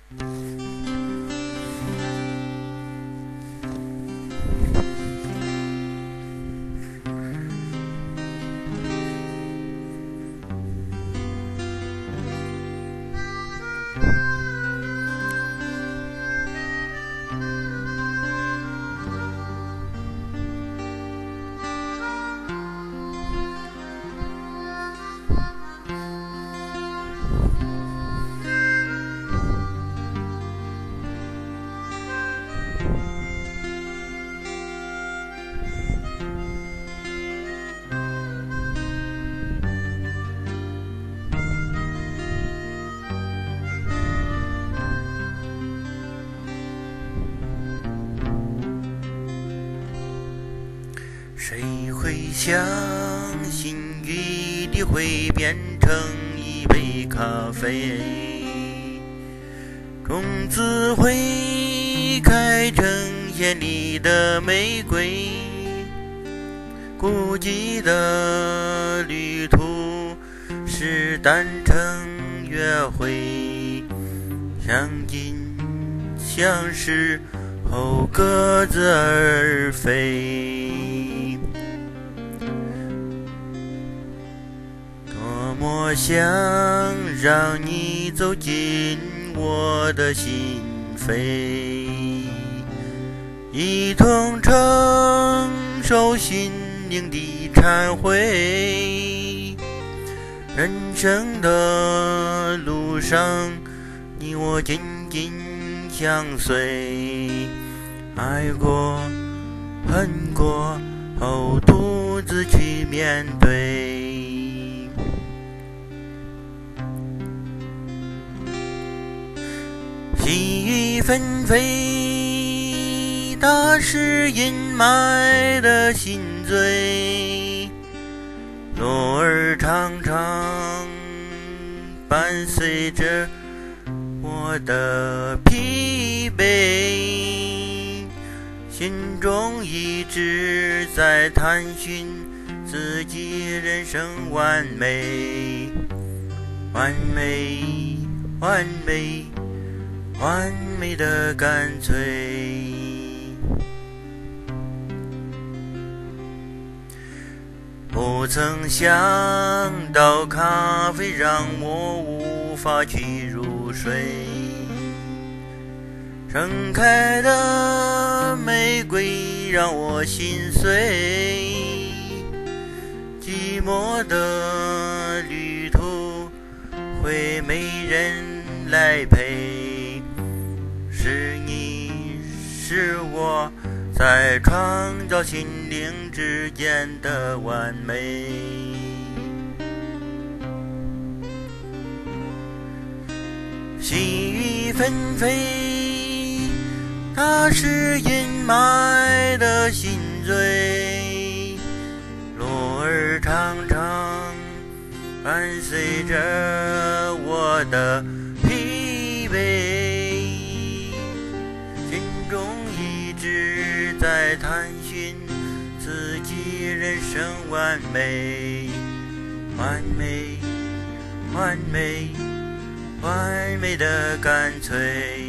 谁会相信雨滴会变成一杯咖啡，种子会开成艳丽的玫瑰，孤寂的旅途是单程约会，相近相识后各自而飞。多么想让你走进我的心扉，一同承受心灵的忏悔。人生的路上，你我紧紧相随，爱过恨过后独自去面对。细雨纷飞，它是阴霾的心醉，落儿常常伴随着我的疲惫，心中一直在探寻自己人生完美，完美，完美，完美的干脆。不曾想到咖啡让我无法去入睡，盛开的玫瑰让我心碎，寂寞的旅途会没人来陪，是你是我在创造心灵之间的完美。细雨纷飞，它是阴霾的心醉，落儿常常伴随着我的疲惫，心中一直在探寻自己人生完美，完美，完美，完美的干脆。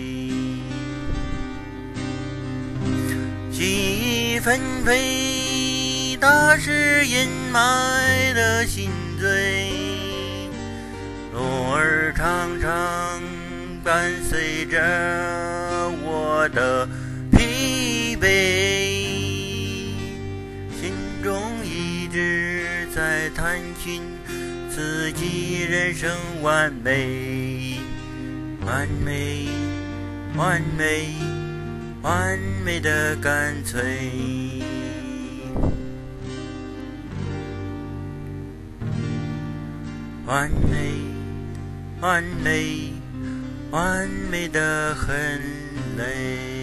细雨纷飞，它是阴霾的心醉，落儿常常伴随着我的疲惫，心中一直在探寻自己人生完美，完美，完美，完美的干脆。完美，完美，完美的很累。